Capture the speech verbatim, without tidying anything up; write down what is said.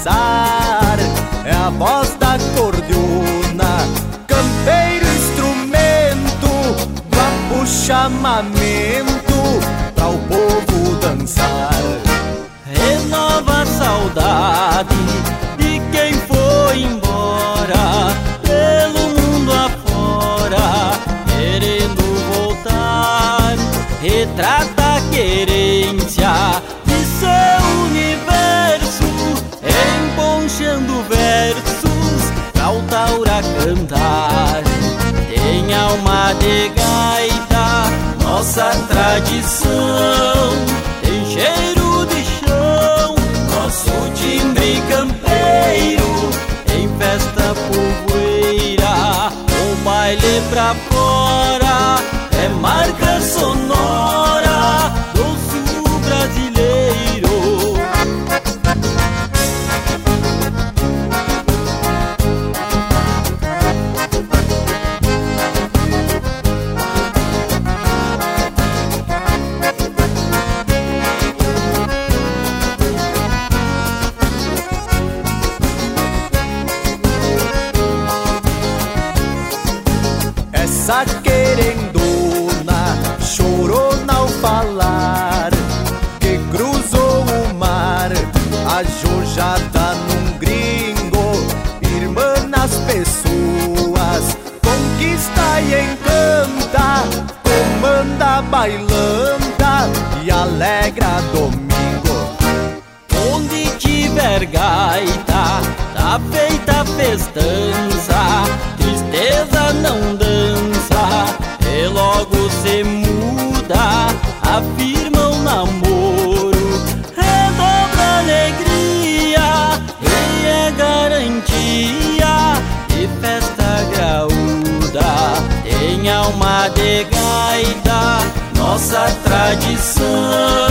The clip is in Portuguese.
dançar. É a voz da cordiona, campeiro instrumento, guapo chamamento pra o povo dançar. Renova a saudade de quem foi embora pelo mundo afora, querendo voltar. Retrata a querência de seu universo, emponchando versos pra o taura cantar. Tem alma de gaita, nossa tradição, tem cheiro de chão, nosso timbre campeiro. Em festa povoeira, o baile pra fora é marca sonora do sul brasileiro. Essa querendona chorona ao falar que cruzou o mar, ajojada num gringo, irmã nas pessoas, conquista e encanta, comanda bailanta e alegra domingo. Onde tiver gaita, tá feita a festança, tristeza não dança, e logo se muda, afirma o namoro, redobra a alegria e é garantia de festa graúda. Tem alma de gaita, nossa tradição.